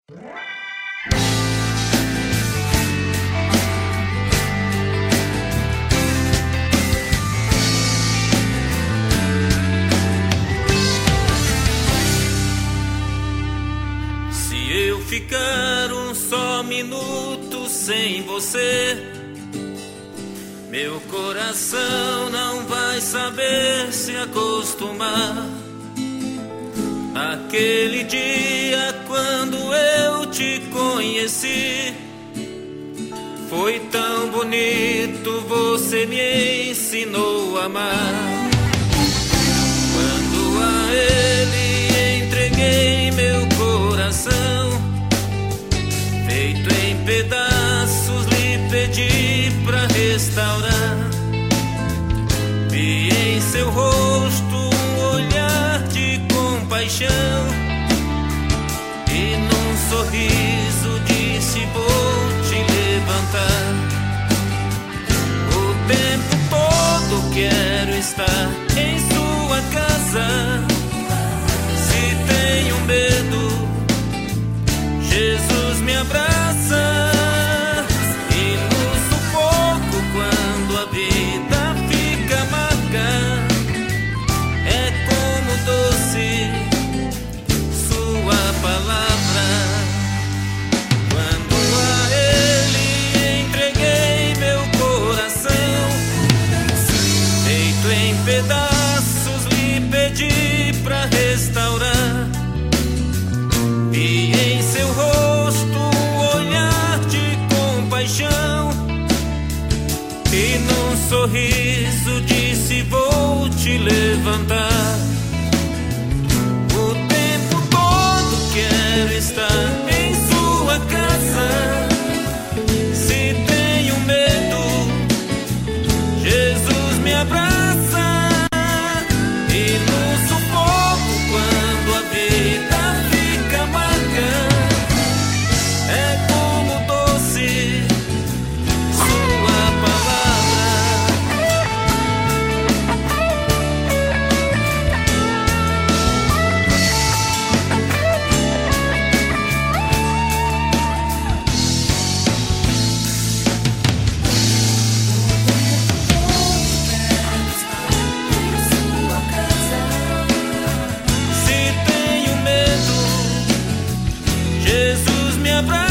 Se eu ficar um só minuto sem você, meu coração não vai saber se acostumar. Aquele dia quando eu te conheci, foi tão bonito, você me ensinou a amar. Quando a ele entreguei meu coração, feito em pedaços, lhe pedi pra restaurar. Vi em seu rosto um olhar de compaixão, e num sorriso disse: vou te levantar. O tempo todo quero estar em sua casa. Se tenho medo, Jesus me abraça. E no sufoco, quando a vida fica amarga, é como doce sua palavra. Quando a ele entreguei meu coração, feito em pedaços, lhe pedi pra restaurar. E em seu rosto um olhar de compaixão, e num sorriso disse: vou te levantar. O tempo todo quero estar em sua casa. Se tenho medo, Jesus me abraça. E no sufoco, quando a vida fica amarga, é como doce sua palavra. Se tenho medo, Jesus me abraça.